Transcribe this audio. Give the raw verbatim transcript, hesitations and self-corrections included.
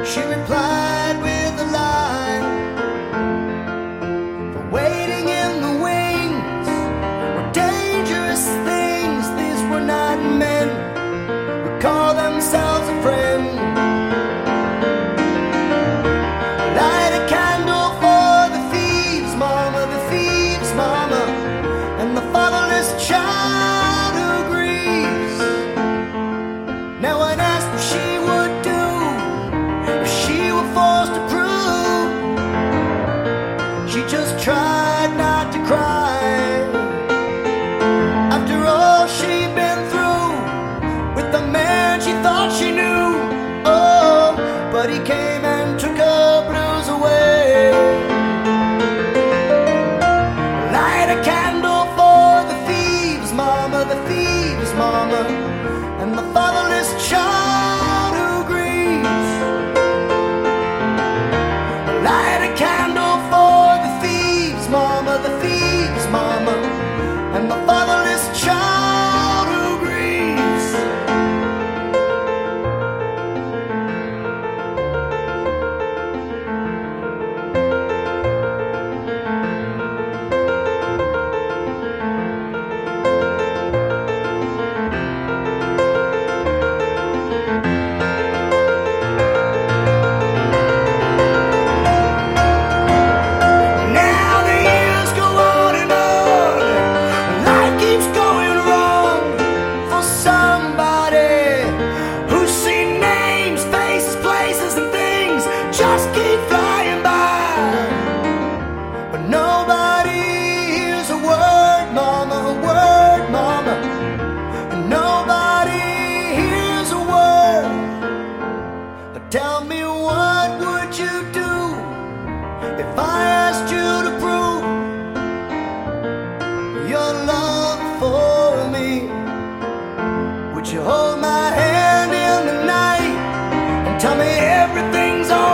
She replied with a lie. For waiting in the wings were dangerous things. These were not men who call themselves a friend. Light a candle for the thieves, mama, the thieves, mama, and the fatherless child who grieves. Now I'd ask what she would do if she were forced to prove. She just tried not to cry. After all she'd been through with the man she thought she knew. Oh, but he came and took her blues away. Light a candle for the thieves, mama, the thieves, mama, and the fatherless child who grieves. Light a candle for the thieves, mama, the thieves, mama, and the fatherless child who grieves. Now the years go on and on. Life keeps going wrong for somebody who's seen names, faces, places, and things just keep flying by. But nobody hears a word, mama, a word, mama. And nobody hears a word. But tell me, what would you do if I asked you to prove your love for me? Would you hold my hand in the night and tell me everything's alright?